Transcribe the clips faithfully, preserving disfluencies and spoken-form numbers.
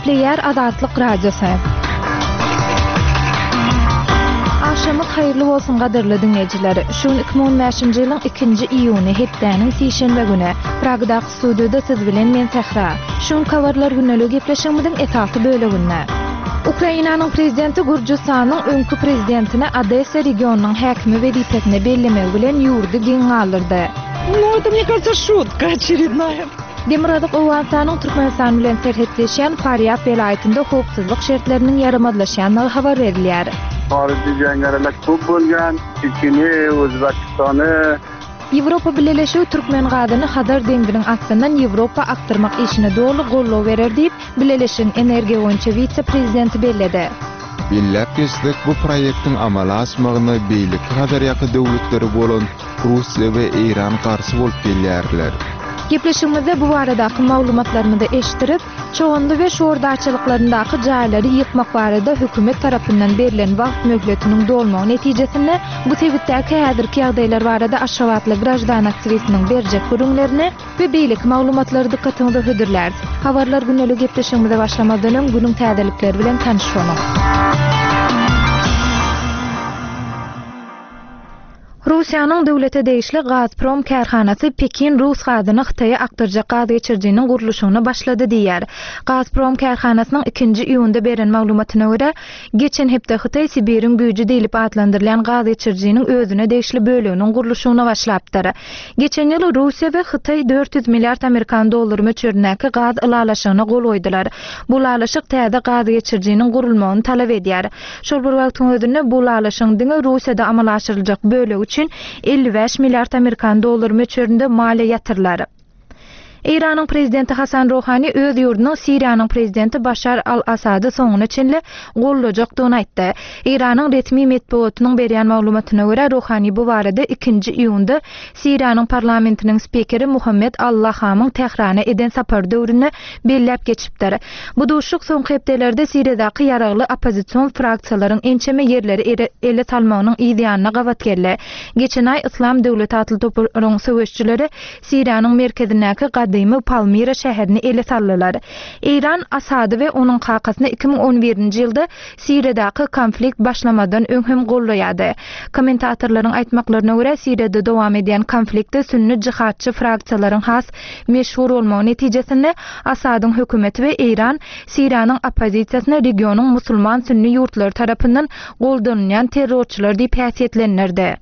Nükleer Azatlyk Radiosu. Akşamyk hayırly bolsun gaderly dinleyijiler. Şu iki bin on beşinji ýylyň ikinji iýuny hepdeniň seşenbe güni Pragda studiyada siz bilen men Sehra. Şu kawarlar günnelik gepleşigimiň esasy böleginde. Ukrainanyň prezidenti Gürjistanyň öňkü prezidentine Odessa regionunyň häkimi we diýetini bellemek bilen ýurdy giň galdyrdy. Ну, это, мне кажется, шутка очередная. Demiradaky Owganistanyň Türkmenistan bilen serhetleşýän Faryab welaýetinde howpsuzlyk şertleriniň ýaramadlaşýanyny habar berilýär. Harici jangaralar köp bolgan, Çeçeni, Özbekistany. Ýewropa Birleşigi Türkmen gadyny Hazar deňdiriň aslyndan Ýewropa aktyrmak işine dolu gollaw berer diýip Birleşigiň energiýa boýunça vitse-prezidenti belledi. Billep geçdik bu proýektiň amala asmagyna beýlik kadar ýaky döwletleri bolan Russiýa we Iran garşy bolup gelýärler. Gepleşigimizde bu baradaky maglumatlaryny da eşitirip, çoğundy we şoğurdaçylyklaryndaky jaýlary ýykmak barada hökümet tarapyndan berilen wagt möhletiniň dolmagy netijesinde bu tebitdäki häzirki ýagdaýlar barada aşgabatly grajdan aktivistiniň berjek görüňlerini we beýlik maglumatlary dikkatiňizde hödürler. Habarlar günnelik gepleşigimize başlamadan öň günüň täzelikleri bilen tanışmagyň. Russiýanyň döwlete değişli Gazprom kärhanasy Pekin Rus gadyny Hytaýa aktyrjak gaz geçirjiginiň gurulşygyny başlady diýär. Gazprom kärhanasynyň ikinji iýunda beren maglumatyna görä, geçen hepde Hytaý Sibiriň güýji diýilip adlandyrylan gaz geçirjiginiň özüne değişli bölüginiň gurulşygyna başlapdyr. Geçen ýyl Russiýa we Hytaý dört yüz milliard Amerikan dollary möçürdäki gaz ulalaşygyna gol oýdylar. Bu ulalaşyk täze gaz geçirjiginiň gurulmagyny talap edýär. Şol bir wagtyň özünde bu ulalaşygyň diňe Russiýada amalaşdyrıljak bölegi için elli beş milliard Amerikan dollary möçüründe maliýe ýatyrlary. Iranyň prezidenti Hasan Rohani öz ýurdunyň Siriýanyň prezidenti Başar al-Asady soňuna çenle gollajakdygyny aýtdy. Iranyň resmi medeniýetining berýän maglumatyna görä Rohani bu barada ikinji iýunda Siriýanyň parlamentiniň spikeri Muhammed Allahhamyň Tehrana eden sapar döwrüne bellep geçipdir. Bu duşuk soňky hepdelerde Siriýadaky ýaragly opozisiýon fraksiýalaryň ençeme ýerleri ele salmagynyň ýa-da gawat geldi. Geçen ay İslam Döwleti atly topuryň söwüşçüleri Siriýanyň merkezindäki Dymy Palmira şäherini ele saldylar. İran Asady we onuň kakasyny iki bin on birinji ýylda Siriýadaky konflikt başlamadan öňhem gollaýady. Kommentatorlaryň aýtmaklaryna görä Siriýada dowam eden konfliktde sünni jihatçy fraksiýalaryň has meşhur bolmagy netijesinde Asadyň hökümeti we İran Siriýanyň opozisiýasyna regionyň musulman sünni ýurtlary tarapyndan goldanýan terrorçylar diýip häsiýetlenirdi.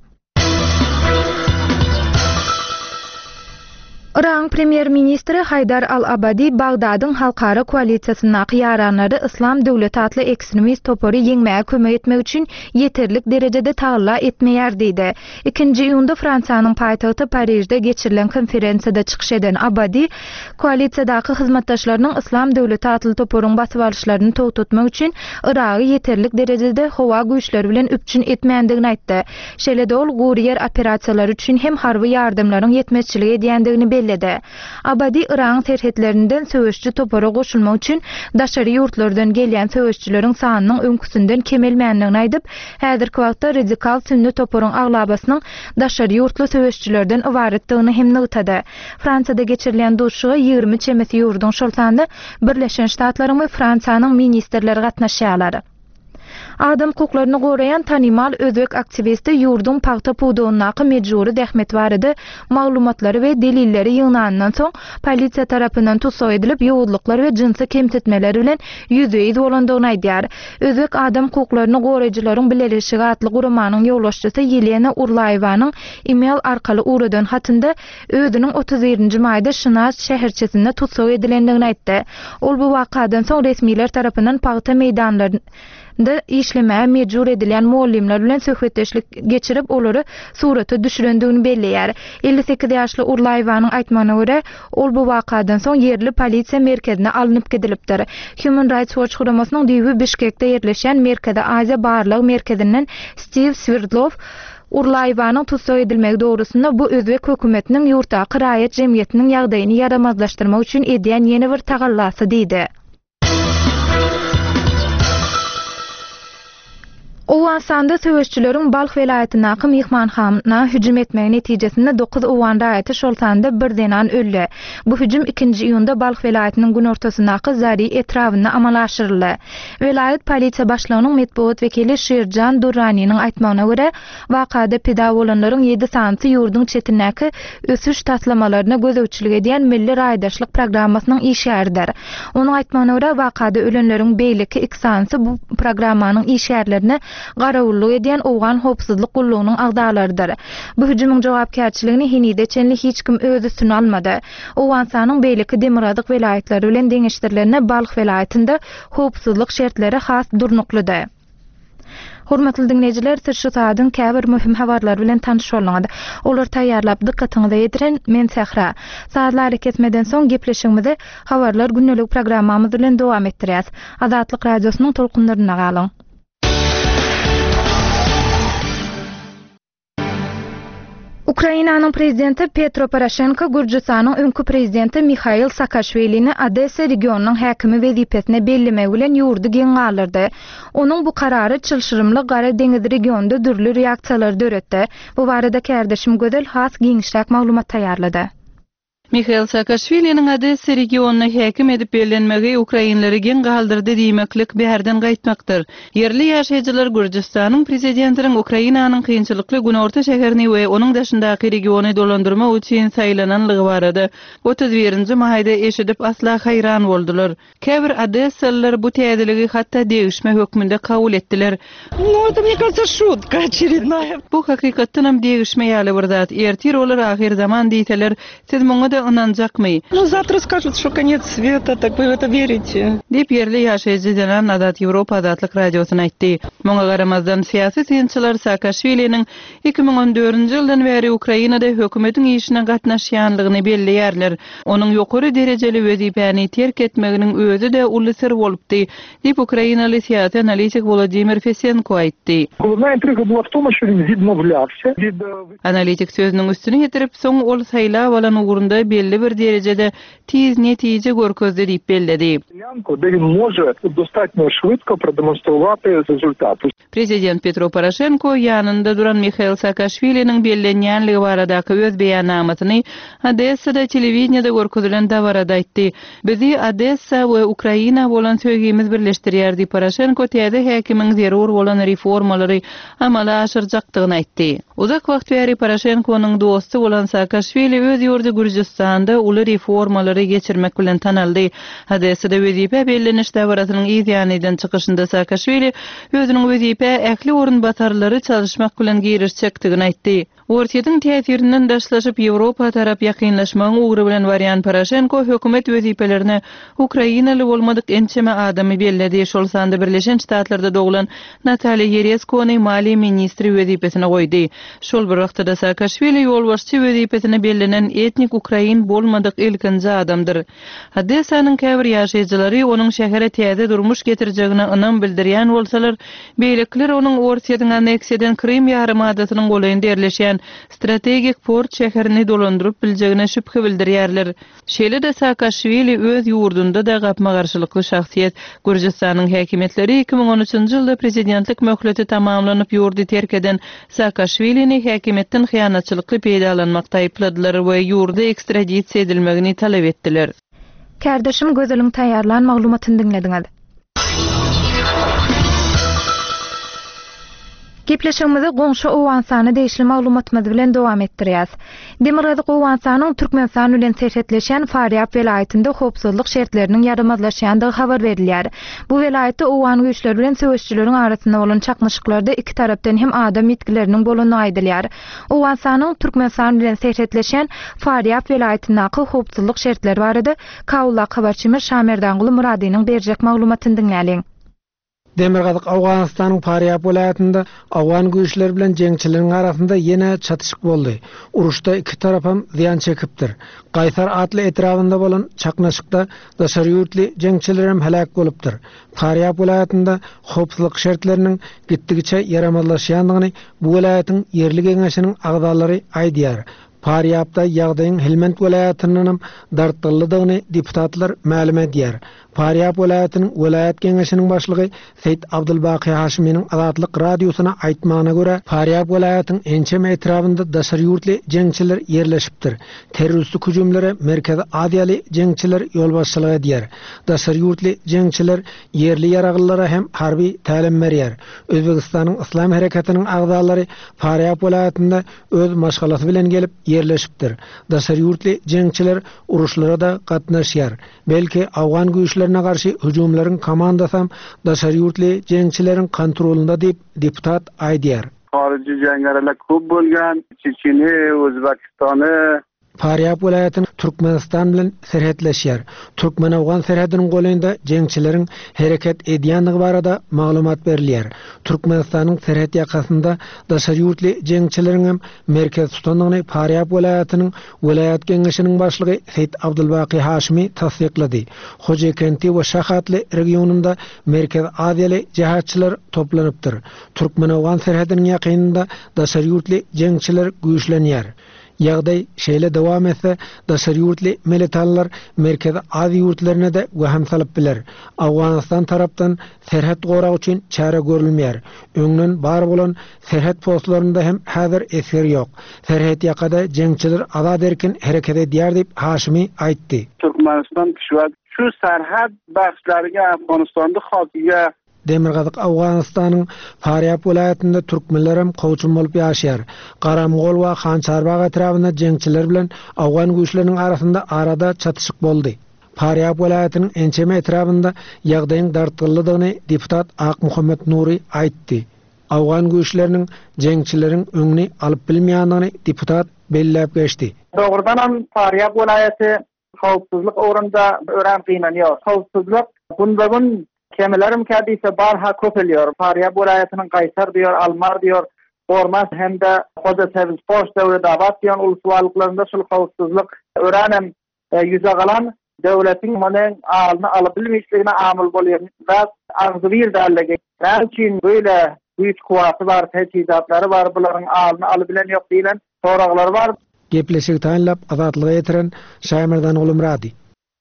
Iran Premier Ministri Haydar al-Abadi Bagdadyň halkara koalisiýasyna ýaranlary İslam Döwleti atly ekstremist topory ýeňmäge kömek etmek üçin ýeterlik derejede tagla etmeýär diýdi. ikinji iýunda Fransiýanyň paýtagty Parijde geçirilen konferensiýada çykyş eden Abadi, koalisiýadaky hyzmatdaşlarynyň İslam Döwleti atly toporyň basyp alýşlaryny togtatmak üçin Iragy ýeterlik derejede howa güýçleri bilen üpçün etmeýändigini aýtdy. Şeýle-de ol gurýer operasiýalary üçin hem harby ýardymlaryň ýetmezçilik edýändigini bellädi. Abadi Iran serhetlerinden söwüşçü topara goşulmak üçin daşary ýurtlardan gelýän söwüşçüleriň sanynyň öňküsünden kemelmänligini aýdyp, häzirki wagtda radikal sünni toparyň aglabasynyň daşary ýurtly söwüşçülerden ibaretdigini hem nygtady. Fransiyada geçirilen duşuga ýygrimi çemesi ýurdun şol sanda Birleşen Ştatlaryň we Fransiýanyň ministrleri gatnaşýarlar. Adam hukuklaryny gorayan tanymal özbek aktivisti ýurdun paýta puwdugynaky mejburi dähmet barady maglumatlary we delilleri ýygnandan soň polisiýa tarapyndan tutsak edilip ýowuzluklar we jinsy kemsitmeler bilen ýüzüýiz bolandygyny aýdýar. Özbek adam hukuklaryny goraýjylaryň Birleşigi atly guramanyň ýollaşçysy Yelena Urlaýewanyň email arkaly uradan hatynda özüniň otuz birinji maýda Şynaz şäherçesinde tutsak edilendigini aýtdy. Ol bu wakadan soň resmiler tarapyndan paýta meýdanlaryny da işlemeye mecbur edilen muallimler bilen söhbetleşik geçirip olary suraty düşürendigini belleýär. elli sekiz ýaşly Urlaýewanyň aýtmagyna görä, ol bu wakadan soň yerli polisiýa merkezine alınıp gedilipdir. Human Rights Watch guramasynyň diýibi Bişkekde ýerleşen Merkezi Aziýa barlyk merkezinden Steve Sverdlov Urlaýewanyň tutsak edilmegi dogrusunda bu özbek hökümetiniň ýurtdaky raýat jemgyýetiniň ýagdaýyny ýaramazlaşdyrmak üçin edýän ýeni bir tagallasy diýdi. Owansanda söwüşçüleriň Balx welaýatynaky mehmanhana hüjüm etmegi netijesinde dokuz owan raýaty şolsanda birdenan öldü. Bu hüjüm ikinji iýunda Balx welaýatynyň gün ortasyndaky Zari etrawyna amal aşyryldy. Welaýat polisiýa başlygynyň medpuat wekili Şerjan Durranynyň aýtmagyna görä, wakada pida bolanlaryň ýedi santy ýurdun çetinäki ösüş taslamalaryna gözegçilik edýän milli raýdaşlyk programmasynyň işgärdir. Onuň aýtmagyna görä, wakada ölenleriň beýleki iki santy bu programmanyň işgärlerini garawullyk edýän owgan hopsuzlyk gullugynyň agdalardyr. Bu hüjümüň jogapkärçiligini hinide çenli hiç kim öz üstüne almady. Owansanyň beýleki Demiradyk welaýatlary bilen deňeşdirilerine Balx welaýatynda hopsuzlyk şertleri has durnuklydy. Hormatly dinleýijiler, siz şu saatdan käbir möhüm habarlar bilen tanyş bolňyz. Olar taýýarlap dikkatiňizi ýetiren men Sehra. Saatlary kesmeden soň gepleşigimizi habarlar günnelik programmamyz bilen dowam etdirýäs. Azatlyk radiosynyň tolkunlaryna galyň. Ukrainanyň prezidenti Petro Poroshenko Gürjistanyň öňkü prezidenti Mikhail Saakashvilini Odessa regionunyň häkimi wezipesine bellemek bilen ýurdu geň galyrdy. Onuň bu karary çylşyrymly Gara deňiz regionunda dürli reaksiýalar döretdi. Bu barada kärdeşim Gözel has giňişlik maglumat taýýarlady. Mikhail Saakashviliniň Odessa regionuny häkim edip bellenmegi Ukrainlary geň galdyrdy diýmeklik bärden gaýtmakdyr. Yerli ýaşaýjylar Gürjistanyň prezidentiniň Ukrainanyň kynçylykly günorta şäherini we onuň daşyndaky regiony dolandyrma üçin saýlananlygy barada otuz birinji maýda eşidip asla haýran boldular. Käbir Odessalılar bu täzeligi hatda degişme hökmünde kabul etdiler. Ну, это, мне кажется, шутка очередная. Bu hakykatdan hem degişme ýaly bir zat. Ertir olar ahir zaman diýseler, siz muňa inanjakmy? Ну, завтра скажут, что конец света, так вы в это верите? Dip yerli ýaşaýjy Janan Adat Ýewropa Adatlyk radiosyna aýtdy. Muňa garamazdan siýasy synçylar Saakashviliniň iki ming on dördünji ýyldan beri Ukrainada hökümetiň işine gatnaşýanlygyny belleýärler. Onuň ýokary derejeli wezipäni terk etmeginiň özü de uly sir bolupdy, dip Ukrainaly siýasy analitik Volodymyr Fesenko aýtdy. Головная интрига была в том, что він відмовлявся від... Analitik sözüniň üstüne ýetirip soň ol saýla bolan ugurunda belli bir derejede tiz netije görkezdi diýip belledi. Де він може достатньо швидко продемонструвати результат. Prezident Petro Poroshenko ýanynda duran Mikhail Saakashviliniň bellenýänligi baradaky öz beýannamasyny Odessada telewizionyada görkezilen dabarada aýtdy. Bizi Odessa we Ukraina bolan söýgimiz birleşdirýär diýip Poroshenko täze häkimiň zerur bolan reformalary amala aşyrjakdygyny aýtdy. Uzak wagt bäri Poroshenkonyň dostu bolan Saakashvili öz ýurdu Gürjistanda uly reformalary geçirmek bilen tanaldy. Odessada wezipe belleniş dabarasynyň ýanydan çykyşynda Saakashvili özüniň wezipe ähli orunbatarlary çalışmak bilen girişjekdigini aýtdy. Ortiýetiň täsirinden daşlaşyp Ýewropa tarap ýakynlaşmagyň ugry bilen barýan Poroshenko hökümet wezipelerini Ukrainaly bolmadyk ençeme adamy belledi. Şol sanda Birleşen Ştatlarda doglan Natalia Yereskony mali ministri wezipesine goýdy. Şol bir wagtda Saakashvili ýolbaşçy wezipesine bellenen etnik Ukrain bolmadyk ilkinji adamdyr. Odessanyň käbir ýaşaýjylary onuň şähere täze durmuş getirjegine ynam bildirýän bolsalar, beýlekler onuň Ortiýetiň aneksiýadan Krim ýarymadasynyň golayynda ýerleşýän strategik port şäherini dolandyryp biljegine şüphe bildirýärler. Şeýle de Saakashvili öz ýurdunda da gapma garşylykly şahsiýet. Gürjistanyň häkimetleri iki ming on üçinji ýylda prezidentlik möhleti tamamlanyp ýurdu terk eden Saakashvilini häkimetden hyýanatçylykly peýdalanmakda aýpladylar we ýurdu ekstradisiýa edilmegini talap etdiler. Kärdeşim Gözeliň taýýarlan maglumatyny dinlediňiz. Gepleşigimizi goňşy Owansany deýişli maglumatymyz bilen dowam etdirýäs. Demiradyk Owansanyň Türkmenistan bilen serhetleşen Faryab welaýatynda hopsuzlyk şertleriniň ýaramazlaşýandygy habar berilýär. Bu welaýatda owan güýçleri bilen söwüşçüleriň arasynda bolan çakmyşyklarda iki tarapdan hem adam ýetkileriniň bolanyny aýdylýar. Owansanyň Türkmenistan bilen serhetleşen Faryab welaýatyndaky hopsuzlyk şertleri barada Kawula habarçymyz Şamerdanguly Muradynyň berjek maglumatyny dinläliň. Demirgadyk Awganystanyň Faryab welaýatynda awgan güýçleri bilen jeňçileriň arasynda ýene çatışyk boldy. Uruşda iki tarap hem ziýan çekipdir. Gaýsar atly etrawynda bolan çaknaşykda daşary ýurtly jeňçiler hem helak bolupdyr. Faryab welaýatynda hopsuzlyk şertleriniň gitdigiçe ýaramazlaşýandygyny bu welaýatyň yerli geňeşiniň agdalary aýdýar. Faryapda ýagdaýyň Helmand welaýatynyň dartyllydygyny deputatlar ma'lum edýär. Faryap welaýatynyň welaýat geňeşiniň başlygy Seyit Abdulbaqy Haşimyň Azatlyk radiosyna aýtmagyna görä, Faryap welaýatynyň ençem etrafynda daşary ýurtly jeňçiler ýerleşipdir. Terroristlik hüjümlere Merkezi Aziýaly jeňçiler ýol başçylyk edýär. Daşary ýurtly jeňçiler yerli ýaragyllara hem harby tälim berýär. Özbegistanyň Islam hareketynyň agzalary Faryap welaýatynda öz maşgalasy bilen gelip yerleşipdir. Daşary ýurtly jeňçiler uruşlara da gatnaşýar. Belki Awgan güýçlerine garşy hüjümleriň komandasy daşary ýurtly jeňçileriň kontrolunda diýip deputat aýdýar. Harici jangaralar köp bolgan, Çeçeni, Özbekistany, Faryap welaýatyny Türkmenistan bilen serhetleşýär. Türkmen-Awgan serhediniň goýynda jeňçileriň hereket edýänligi barada maglumat berilýär. Türkmenistanyň serhet ýakasynda daşary ýurtly jeňçileriň hem merkez tutanlygyny Faryap welaýatynyň welaýat geňeşiniň başlygy Seyit Abdulbaqy Haşimi tasdiklady. Hojekenti we Şahatly regionunda Merkez Aziýaly jihatçylar toplanypdyr. Türkmen-Awgan serhediniň ýakynynda daşary ýurtly jeňçiler güýçlenýär. Ýagdaý şeýle dowam etse, daşary ýurtly militanlar Merkez Aziýa ýurtlaryna da göham salyp biler. Awganystan tarapdan serhet gorag üçin çare görülmeýär. Öňden bar bolan serhet postlarynda hem häzir eser ýok. Serhet ýakada jeňçiler azad erkin hereket edýär diýip Haşimi aýtdy. Türkmenistan şu serhet bahçleriga Afganistanda halkyga Demirgazyk Awganystanyň Faryap welaýatynda türkmenler hem gowçun bolup ýaşaýar. Garamgol we Hançarbag etrafynda jeňçiler bilen Awgan güýçleriniň arasynda arada çatyşyk boldy. Faryap welaýatynyň ençeme etrafynda ýagdaýyň dartyllydygyny deputat Ak Muhammed Nuri aýtdy. Awgan güýçleriniň jeňçileriň öňüni alyp bilmeýändigini deputat belläp geçdi. Dogrudan hem Faryap welaýaty howpsuzlyk oranda ören ýa howpsuzlyk bundan Kemelerim kadise barha köpeliyor. Faryap welaýatynyň Gaýsar diyor, Almar diyor, Ormas hem de Hoda Sevizpoş döwlet abat diýen uluslarlyklarynda şol howpsuzlyk öränem ýüze galan döwletiň manyň alyny alyp bilmeýçligine amyl bolýar. Bas agzy bir dälligi. Näçin böyle güýç kuwaty bar, teçhizatlary bar, bularyň alyny alyp bilen ýok diýilen soraglar bar. Gepleşik taýinlap azatlyga ýetiren Şaýmyrdan Ulumrady.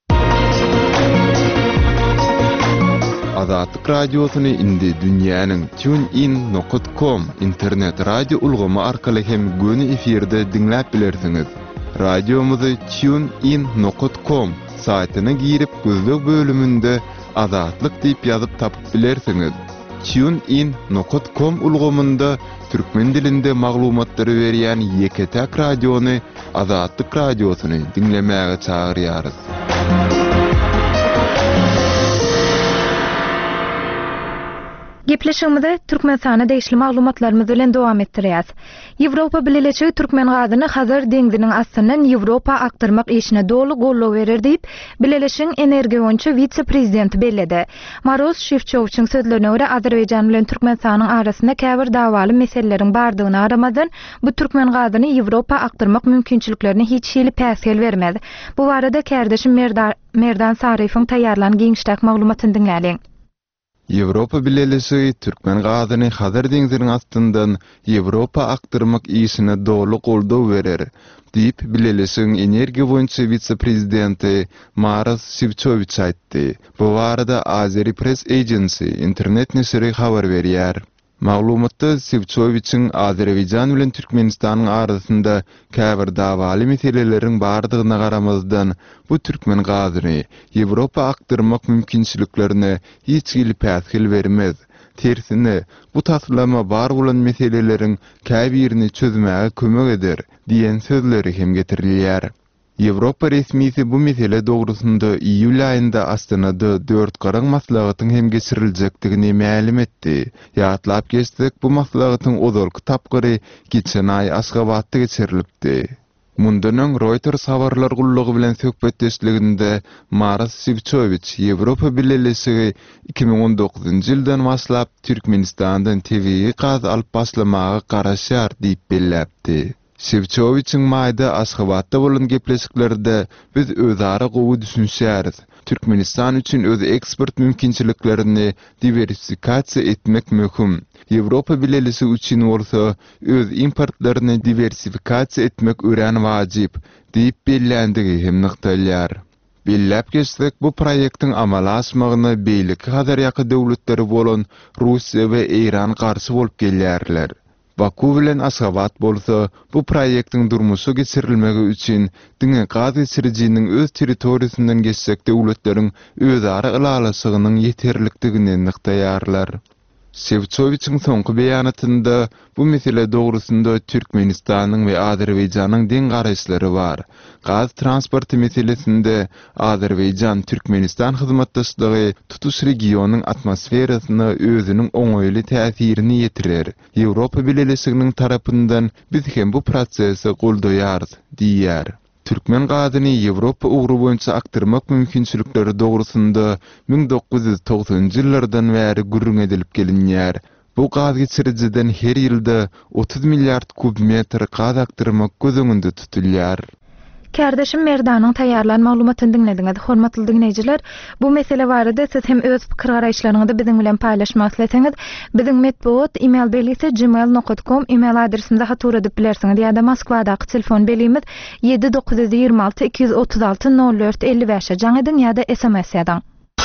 Azatlyk radiosyny indi dünýäniň TuneIn nokta com internet radio ulgamy arkaly hem göni efirde dinläp bilersiňiz. Radiomuzy TuneIn nokta com saýtyna girip gözlük bölümünde Azatlyk diýip ýazyp tapyp bilersiňiz. TuneIn nokta com ulgamynda türkmen dilinde maglumatlary berýän Ýeketäk radiony Azatlyk radiosyny dinlemäge çagyrýarys. Gepleşigimizde Türkmenistana değişli maglumatlarymyz bilen dowam etdirýäs. Ýewropa bileşigi türkmen gazyny Hazar deňziniň astyndan Ýewropa aktyrmak işine dolu gollaw berer diýip bileşigiň energiýa boýunça vitse-prezidenti belledi. Maroz Şevçowiçiň sözlerine görä Azerbaýjan bilen Türkmenistanyň arasynda käbir dawaly meseleleriň bardygyny aramazdan bu türkmen gazyny Ýewropa aktyrmak mümkinçiliklerini hiç şeýle päsgel bermez. Bu barada kärdeşim Merdan Merdan Saryfoň taýýarlan giňişdäk maglumatyny dinläliň. Ýewropa bileşigi türkmen gazyny Hazar deňziniň astyndan Ýewropa aktyrmak işine dolu goldaw berer diýip bileşigiň energiýa boýunça vitse-prezidenti Maroz Şevçowiç aýtdy. Bu barada Azeri Press Agency internet nesiri habar berýär. Maglumatda Şevçowiçiň Azerbaýjan bilen Türkmenistanyň arasynda käbir dawaly meseleleriň bardygyna garamazdan bu türkmen gazyny Ýewropa aktyrmak mümkinçiliklerini hiç gili päsgil bermez. Tersine bu taslama bar bolan meseleleriň käbirini çözmäge kömek eder diýen sözleri hem getirilýär. Ýewropa resmisi bu mesele dogrusunda iýul aýynda Astanada dört garaň maslahatyň hem geçiriljakdygyny ma'lum etdi. Ýatlap geçdik, bu maslahatyň ozalky tapgyry geçen aý Aşgabatda geçirilipdi. Mundan Reuters habarlar gullugy bilen söhbetdeşliginde Maroz Şevçowiç Ýewropa bileşigi iki bin on dokuzunçy ýyldan başlap Türkmenistandan T V gaz alyp başlamagy garaşýar diýip belläpdi. Şevçowiçiň maýda Aşgabatda bolan gepleşiklerde biz özara gowy düşünýäris. Türkmenistan üçin öz eksport mümkinçiliklerini diversifikasiya etmek möhüm. Ýewropa bilelisi üçin bolsa öz importlaryny diversifikasiya etmek ören wajyp diýip belländigi hem nyktalýar. Billap geçsek bu proýektiň amala asmagyna beýleki hadar ýaky döwletleri bolan Russiýa we Iran garşy bolup gelýärler. Baku bilen Aşgabat bolsa bu proýektiň durmuşa geçirilmegi üçin diňe gaz geçirjiniň öz territoriýasyndan geçsek döwletleriň özara ylalasygynyň ýeterlikdigini nyktaýarlar. Sevçoviçiň soňky beýanatynda bu mesele dogrusynda Türkmenistanyň we Azerbaýjanyň diň garaşlary bar. Gaz transporty meselesinde Azerbaýjan Türkmenistan hyzmatdaşlygy tutuş regionyň atmosferasyna özüniň oňoýly täsirini ýetirer. Ýewropa Birleşiginiň tarapyndan biz hem bu prosesi goldaýarys diýär. Türkmen gazyny Ýewropa ugru boýunça aktyrmak mümkinçilikleri dogrusynda bin dokuz ýüz togsaňjy ýyllardan bäri gürrüň edilip gelinýär. Bu gaz geçirjiden her ýylda otuz milliard kubmetr gaz aktyrmak gözüňünde tutulýar. Kardeşim Merdanyň taýýarlan maglumatyny dinlediňiz. Hormatly dinleýijiler, bu mesele barada siz hem öz pikir garaşlaryňyzy biziň bilen paýlaşmak isleseňiz, biziň medpuat email belgisi gmail nokta com email adresimizde hatur edip bilersiňiz. Ýa-da Moskwadaky telefon belgimiz yedi dokuz yüz ýygrima alty iki yüz otuz alty nol dört elli beş jaň edin ýa-da S M S ýadan.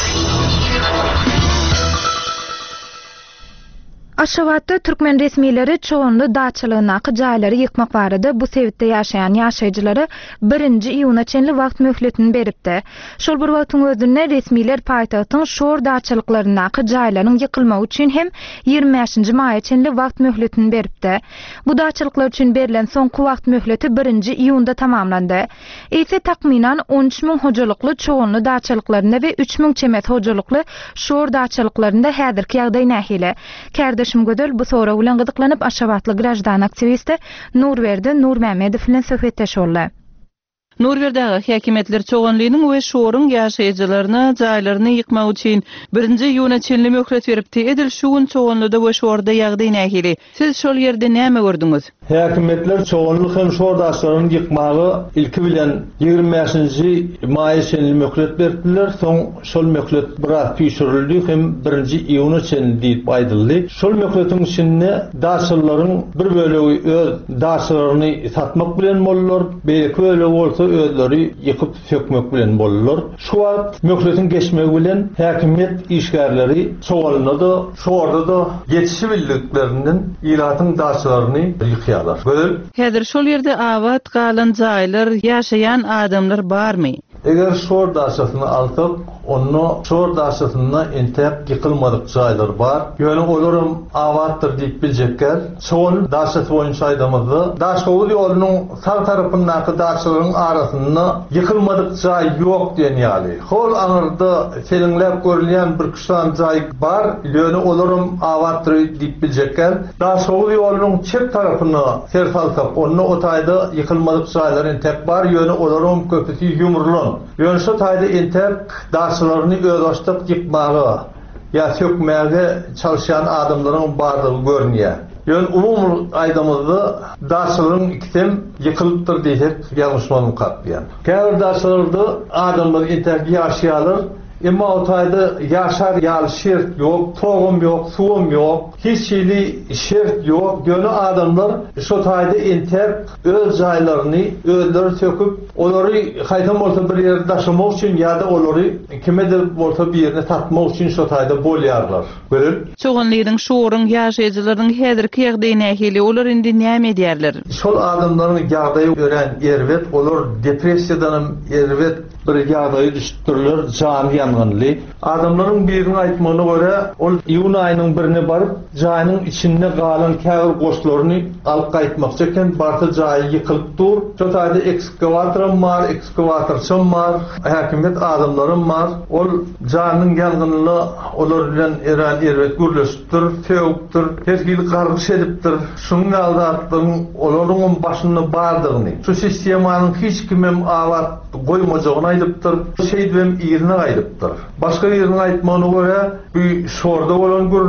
Aşgabatda Türkmen resmileri çoğunlu daçylygynaky jaýlary ýykmak barada bu sebitde ýaşaýan ýaşaýjylary birinji iýuna çenli wagt möhletini beripdi. Şol bir wagtyň özünde resmiler paýtagtyň şor daçylyklarynaky jaýlaryň ýykylmagy üçin hem ýygrima beşinji maýa çenli wagt möhletini beripdi. Bu daçylyklar üçin berilen soňky wagt möhleti birinji iýunda tamamlandy. Ise takminan on üç miň hojalykly çoğunlu daçylyklaryna we üç miň çemet hojalykly şor daçylyklaryna häzirki ýagdaý nähili. Kardeşim Gödel bu soru bilen gyzyklanyp Aşgabatly grajdan aktivisti Nurberdi Nurmämedow bilen söhbetleşýärler. Norwegdagi häkimetler çoğunlygynyň we şoruň ýaşaýjylaryna jaýlaryny ýykmak üçin birinji ýuna çenli möhlet beripdi. Edil şuň çoğunlyda we şorda ýagdaý nähili. Siz şol ýerde näme gördüňiz? Häkimetler çoğunlyk hem şor daşlaryny ýykmagy ilki bilen ýygrima beşinji maýa çenli möhlet berdiler. Soň şol möhlet biraz pişirildi hem birinji ýuna çenli diýip aýdyldy. Şol möhletiň içinde daşlaryň bir bölegi öz daşlaryny satmak bilen bollar, beýleki bölegi bolsa özleri yıkıp sökmek bilen bollar. Şu wagt möhletiň geçmegi bilen häkimet işgärleri soňalynda şorda da geçişi bildiklerinden ýylatyň daşlaryny ýykýarlar. Häzir şol ýerde awat galan jaýlar, ýaşaýan adamlar barmy? Eger şor daşasyny alsak, onu şor daşasyna entep ýykylmadyk jaýlar bar. Ýöne olaram awatdyr diýip biljekler. Şol daşasy boýunça aýdamyzy, daşgowy ýolunyň sağ tarapyndaky daşlaryň arasynda ýykylmadyk jaý ýok diýen ýaly. Hol aňyrda selinläp görülýän bir kışlan jaý bar. Ýöne olaram awatdyr diýip biljekler. Daşgowy ýolunyň çep tarapyna ser salsak, onu o taýda ýykylmadyk jaýlar entep bar. Ýöne olaram köpüsi ýumurlan. Ýöne şu taýda entep daşlaryny özbaşdyk ýykmagy ýa sökmäge çalışan adamlaryň bardygy görünýär. Ýöne umumy aýdamyzda daşlaryň ikitem ýykylypdyr diýsek ýalňyşmagyň gatýan. Käbir daşlarda adamlar entep ýaşaýarlar. Emma o taýda ýaşar ýaly şert ýok, togum ýok, suwum ýok, hiç şeýli şert ýok. Ýöne adamlar şu taýda entep öz jaýlaryny özleri söküp, olary haýdam bolsa bir ýerde daşamak üçin ýa-da olary kimedir bolsa bir ýerine tatmak üçin şu taýda bolýarlar. Görün. Çoğunlygynyň şoruň ýaşaýjylaryň häzirki ýagdaýy nähili, olar indi näme edýärler? Şol adamlaryň ýagdaýy ören erwet, olar depressiýadan erwet bir ýagdaýy düşürler, jany ýanganly. Adamlaryň birini aýtmagyna görä, ol iýun aýynyň birine baryp, jaýynyň içinde galan käbir goşlaryny alyp gaýtmakçy eken, barça jaýy ýykylyp dur. Şu taýda ekskavatorum bar, ekskavatorçym bar, häkimet adamlarym bar. Ol jaýynyň ýalgynyny olar bilen eran erwet gürleşipdir, söwüpdir, herkili gargyş edipdir. Şuňa aldatdyň olaryň başyny bardygyny. Şu sistemanyň hiç kimem awat goýmajagyny aýdypdyr. Şeýdem ýerine aýdypdyr. Başga ýerine aýtmagyna görä, bu şorda bolan gürrüň,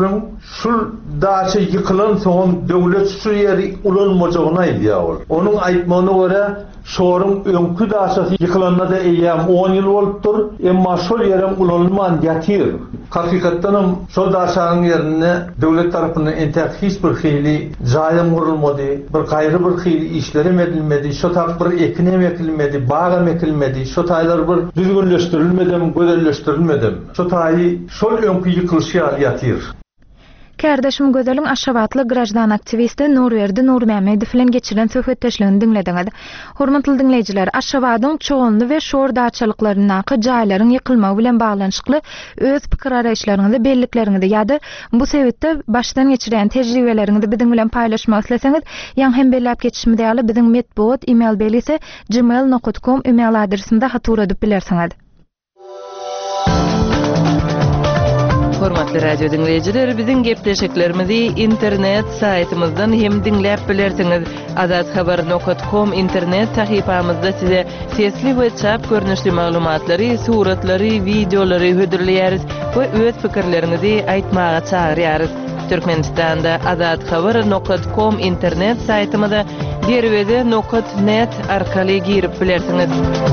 Şul daşa yıkılan soğun devlet şu yeri ulanmacağına iddialı. Onun aytmanına göre şorun önkü daşası yıkılanına da eyyam on yıl olupdur. Emma şol yerim ulanman yatir. Hakikattanım şol daşanın yerine devlet tarafından entek hiç bir xeyli jayım kurulmadı. Bir gayrı bir xeyli işlerim edilmedi. Şu tak bir ekinem ekilmedi, bağım ekilmedi. Şu taylar bir düzgünleştirilmedi, gözelleştirilmedi. Şu tayı şol önkü yıkılışa yatir. Kardeşim Gözel'in Aşgabatly grajdan aktivisti Nurverdi Nurmämmedow bilen geçiren söhbetdeşligini dinlediňiz. Hormatly dinleýijiler, Aşgabatyň çoğunly we şor daçalyklaryna jaýlaryň ýykylmagy bilen baglanyşykly öz pikir araýşlaryňyzy bellikleriniňizi ýa-da bu sebäpde başdan geçiren tejribeleriňizi biziň bilen paýlaşmak isleseňiz, ýa hem belläp geçişmi diýeli biziň medbot email belisi gmail nokta com email adresinde hatur edip bilersiňiz. Hormatly radio dinleyijiler, biziň gepleşiklerimizi internet saytymyzdan hem dinläp bilersiňiz. azadhabar nokta com internet tahypamyzda size sesli we çap görnüşli maglumatlary, suratlary, videolary hödürleýäris we öz pikirlerinizi aýtmaga çagyrýarys. Türkmenistanda azadhabar nokta com internet saytymyza derwede nokta net arkaly girip bilersiňiz.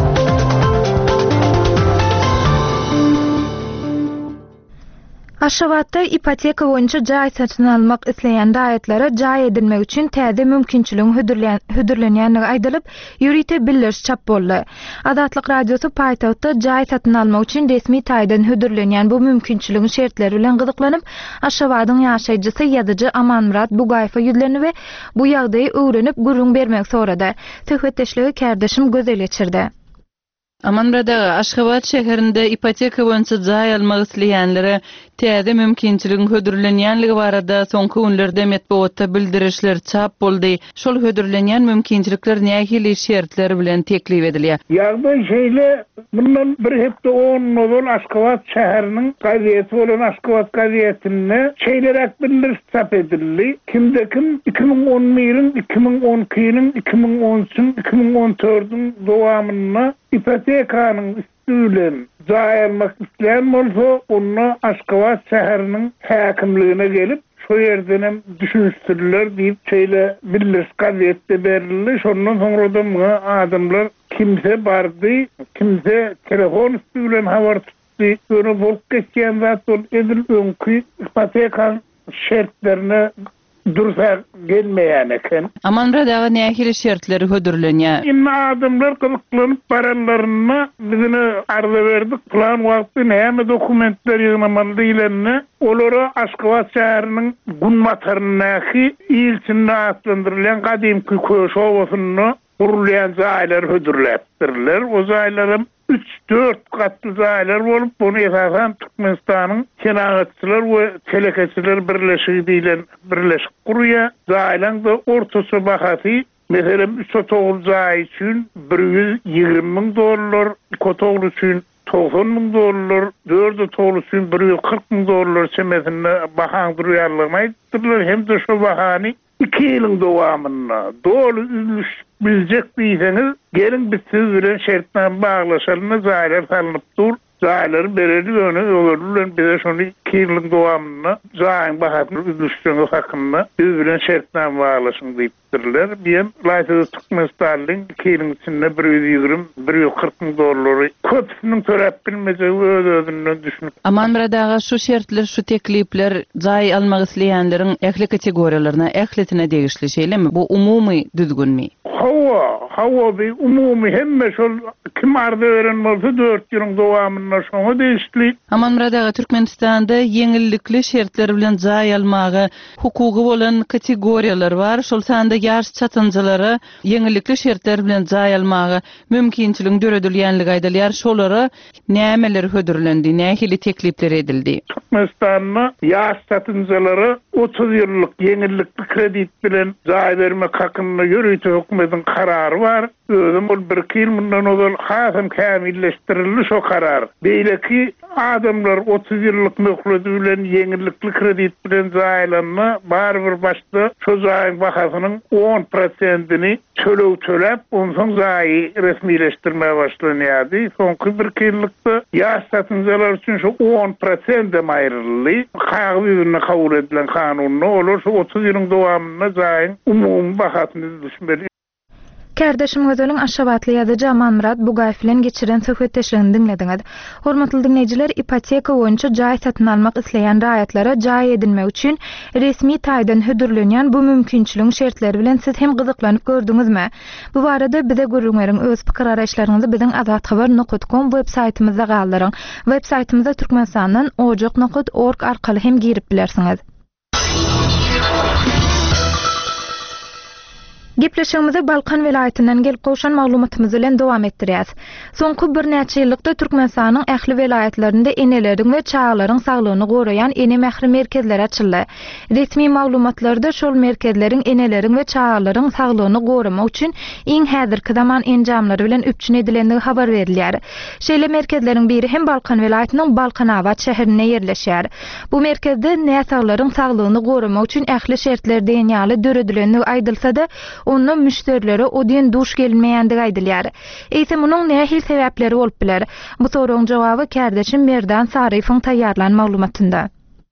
Aşgabatda ipoteka boýunça jaý satyn almak isleýän daýatlary jaý edilmek üçin täze mümkinçiligiň hödürlenýänligi aýdylyp, ýürite bildiriş çap boldy. Adatlyk radiosu paýtagtda jaý satyn almak üçin resmi taýdan hödürlenýän bu mümkinçiligiň şertleri bilen gyzyklanyp, Aşgabatyň ýaşaýjysy ýazyjy Amanmurat Bugaýewa ýüzlerini we bu ýagdaýy öwrenip gurrun bermek sorady. Söhbetdeşligi kardeşim Gözel geçirdi. Amanmurat'a Aşgabat şäherinde ipoteka boýunça jaý almak isleýänlere täze mümkinçiligiň hödürlenýänligi barada soňky günlerde medeniýetde bildirişler çap boldy. Şol hödürlenýän mümkinçilikler nähili şertler bilen teklip edilýär. Ýagdaý şeýle bundan bir hepde on nol Aşgabat şäheriniň gazetesi bolan Aşgabat gazetinde şeýlerek bildiriş çap edildi. Kimde kim iki bin on biriň, iki bin on ikiň, iki bin on üçüň, iki bin on dörtüň dowamyna ipotekaның üstülen jaý almak isleýän bolsa, onu Aşgabat şäheriniň häkimligine gelip, şo ýerden hem düşünýärler diýip şeýle bildiriş gazetde berildi. Şondan soňra muňa adamlar kimse bardy, kimse telefon üstülen habar tutdy. Öňe bolup geçýän zat bol edil öňkü ipoteka şertlerine dursa gelmeýän eken. Amanmurat'a nähili şertleri hödürlenýär. Inna adamlar gylyklanyp baralaryna bizine arza berdik. Plan wagty näme dokumentler ýygnamaly diýilenne olara Aşgabat şäheriniň Gunmatarynaky ilçinde atlandyrylýan gadymky köş owasyny gurulýan jaýlar hödürläpdirler. O jaýlarym üç dört katly jaýlar bolup, bunu esasan Türkmenistanyň senagatçylar we telekeçiler birleşigi diýilen birleşik gurýar. Jaýlaryň ortasy bahasy meselem üç yüz dokuz jaý üçin bir yüz ýigirmi miň dollar, iki üçin doksan miň dollar, dört yüz dokuz üçin bir yüz kırk miň dollar semesinde bahan durýarlygyny aýtdylar. Hem de şu bahany iki ýylyň dowamyna dolu üzülüş biljek diýseniz, gelin biz siz bilen şertden baglaşalyny jaýlar salynyp dur. Jaýlar bereli öňe öwrülen bize şonu iki ýylyň dowamyna jaýyň bahasyny üzülüşçüňiz hakynda biz bilen şertden baglaşyň diýipdirler. Biýem laýsy Türkmenistanyň iki ýylyň içinde bir yüz ýigirmi bir yüz kırk miň dollary köpüsiniň törep bilmejegi öz-özünden düşünip. Amanmurat'a şu şertler, şu teklipler jaý almak isleýänleriň ähli kategoriýalaryna, ählitine degişli şeýlemi? Bu umumy düzgünmi? Hawa, hawa bir umumy hemme şol kim arda veren bolsa dört ýylyň dowamyna şoňa degişli. Amanmurat'a Türkmenistanda yeňillikli şertler bilen jaý almagy hukugy bolan kategoriýalar bar. Şol sanda ýaş çatynjylara yeňillikli şertler bilen jaý almagy mümkinçiligiň döredilýänligi aýdylýar. Şolara nämeler hödürlendi, nähili teklipler edildi? Türkmenistan'na ýaş çatynjylara otuz ýyllyk yeňillikli kredit bilen jaý bermek hakynda ýürüýte hökümet Meclisi'nin kararı var. Özüm ol bir yıl bundan ozal hasım kamilleştirilmiş o karar. Beyleki adamlar otuz yıllık möhlet bilen yenilikli kredit bilen zaylanma barbir başta şu zayın bakasının on prosentini çölöv çölep ondan zayı resmileştirmeye başlanıyordu. Sonki bir yıllıkta yaş satıncalar için şu on prosent de ayrıldı. Kağı birbirine kabul edilen kanunlu olur. Şu otuz yılın devamında zayın umum bakasını düşmeli. Kardeşim gözölüň aşabatly ýazyjy Aman Murat Bugaýew bilen geçiren söhbetdeşlerini dinlediňiz. Hormatly dinleýijiler, ipoteka boýunça jaý satyn almak isleýän raýatlara jaý edilmek üçin resmi taýdan hödürlenýän bu mümkinçiligiň şertleri bilen siz hem gyzyklanyp gördüňizmi? Bu barada bize görüňeriň öz pikir araýşlaryňyzy biziň azat habar nokta com web saýtymyzda galdyryň. Web saýtymyzda türkmenistandan ojak nokta org arkaly hem girip bilersiňiz. Gepleşigimizi Balkan welaýatynyň gelip goşan maglumatymyz bilen dowam etdirýäs. Soňky bir näçe ýyllykda Türkmenistanyň ähli welaýatlarynda eneleriň we çağlaryň saglygyny goraýan ene mähri merkezler açyldy. Resmi maglumatlarda şol merkezleriň eneleriň we çağlaryň saglygyny goramak üçin iň häzirki zaman enjamlary bilen üpçün edilendigi habar berilýär. Şeýle merkezleriň biri hem Balkan welaýatynyň Balkanawat şäherine ýerleşýär. Bu merkezde näçaglaryň saglygyny goramak üçin ähli şertler deňýaly döredilenligi aýdylsa-da, onun müşterileri o diyen duş gelmeýändigi aýdylýar. Eýse munyň nähil sebäpleri bolup biler? Bu soragyň jogaby kardeşim Merdan Saryfoň taýýarlan maglumatynda.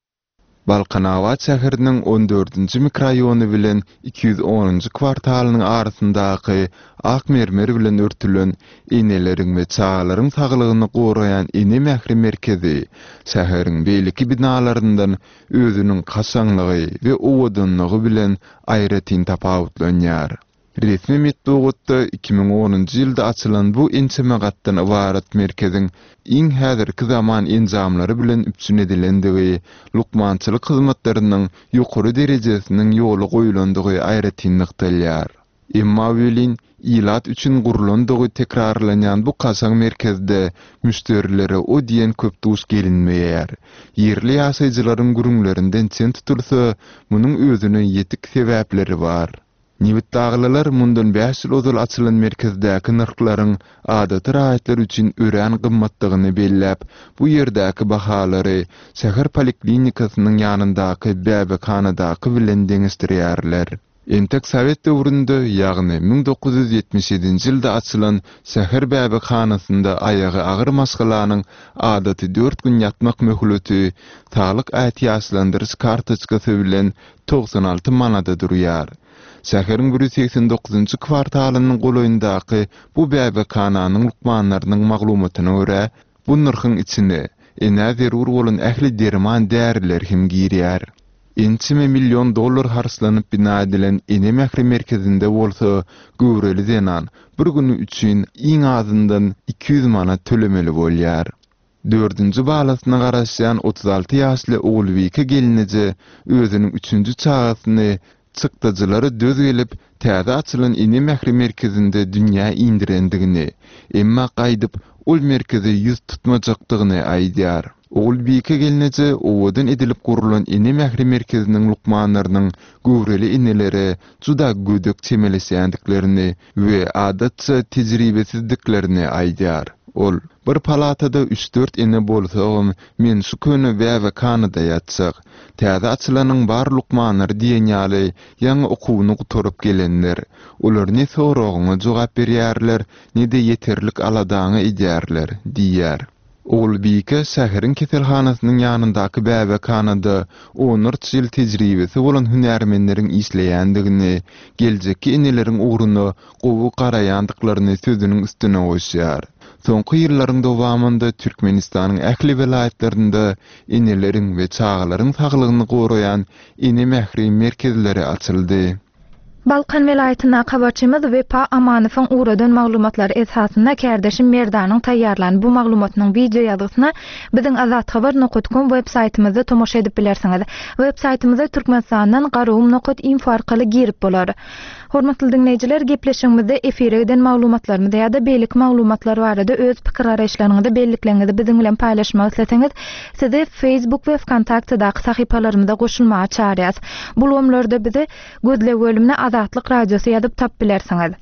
Balkanawat şäheriniň on dördünji mikroraýony bilen iki yüz onunji kwartalynyň arasyndaky ak mermer bilen örtülen eneleriň we çağlaryň saglygyny goraýan ene mähri merkezi şäheriň beýleki binalaryndan özüniň kaçanlygy we owodunlygy bilen aýratyn tapawutlanýar. Resmi metbuatda iki bin onunji ýylda açylan bu ençemegatdan ibarat merkeziň iň häzirki zaman enjamlary bilen üpçün edilendigi, lukmançylyk hyzmatlarynyň ýokary derejesiniň ýoly goýulandygy aýratyn nykdalýar. Emma welin ilat üçin gurulandygy tekrarlanýan bu kaçaň merkezde müşterilere o diyen köp duş gelinmeýär. Yerli ýaşaýjylaryň gurunlarinden çen tutulsa, munyň özüne ýetik sebäpleri bar. Nibit dağlılar mundan beş yıl ozal açılan merkezdäki nırklaryň adaty raýatlar üçin ören gymmatdygyny belläp, bu ýerdäki bahalary şäher poliklinikasynyň ýanyndaky bäbekhanadaky bilen deňişdirýärler. Entek Sowet döwründe, ýagny bin dokuz yüz ýetmiş ýedinji ýylda açylan şäher bäbekhanasynda aýagy agyr maskalanyň adaty dört gün ýatmak möhleti sağlyk ähtiýaçlandyrys kartoçkasy bilen doksan alty manada durýar. Şäheriň bir yüz seksen dokuzunji kwartalynyň golaýyndaky bu bäbekhananyň lukmanlarynyň maglumatyna görä, bu nyrkyň içine ene zerur bolan ähli derman däriler hem girýär. Ençime milyon dollar harslanyp bina edilen ene mähri merkezinde bolsa, göwreli denan bir günü üçin iň azyndan iki yüz manat tölemeli bolýar. Dördünji balasyna garaşýan otuz alty ýaşly Ogulbike gelinije özüniň üçünji çağasyny çykdyjylary döz gelip täze açylan ene mähri merkezinde dünýä indirendigini, emma gaýdyp ol merkeze ýüz tutmajakdygyny aýdýar. Ogulbike gelinije owodun edilip gurulan ene mähri merkeziniň lukmanlarynyň göwreli eneleri juda gödök çemelesýändiklerini we adatça tejribesizliklerini aýdýar. Ol bir palatada üç dört ene bolsagam, men şu köni bäbekhanada ýatsak, täze açylanyň bar lukmanlary diýenýäli ýaňy okuwyny guturup gelenler. Olar ne soragyna jogap berýärler, ne de ýeterlik aladaňy edýärler, diýär. Ogulbike şäheriň keselhanasynyň ýanyndaky bäbekhanada on üç ýyl tejribesi bolan hünärmenleriň işleýändigini, geljekki eneleriň uğruny gowy garaýandyklaryny sözüniň üstüne goýýar. Soňky ýyllaryň dowamında Türkmenistanyň ähli welaýatlarynda eneleriň we çağlaryň saglygyny goraýan ene mähri merkezleri açyldy. Balkan welaýatyna habarçymyz we Pa Amanowyň uradan maglumatlary esasynda kardeşim Merdanyň taýýarlan bu maglumatynyň video ýazysyna biziň azat habar nokta com web saýtymyzda tomoşa edip bilersiňiz. Web saýtymyzda Türkmenistandan garawum nokta info arkaly girip bolar. Hormatly dinleýijiler, gepleşigimizde efire giden maglumatlarymyzda ýa-da beýlik maglumatlar barada öz pikir araýşlaryňyzda bellikleňizi biziň bilen paýlaşmak isleseňiz, sizi Facebook we Kontaktdaky sahypalarymyza goşulmagy çağırýas. Bu lomlarda bizi gözle bölümine Azatlyk radiosu ýazyp tap bilersiňiz.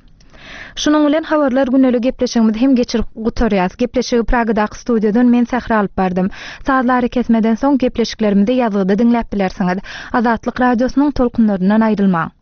Şunun bilen habarlar güneli gepleşigimiz hem geçirip gutarýas. Gepleşigi Pragadaky studiýadan men Sähra alyp bardym. Saatlary kesmeden soň gepleşiklerimizi ýazgyda dinläp bilersiňiz. Azatlyk radiosynyň tolkunlaryndan aýrylmaň.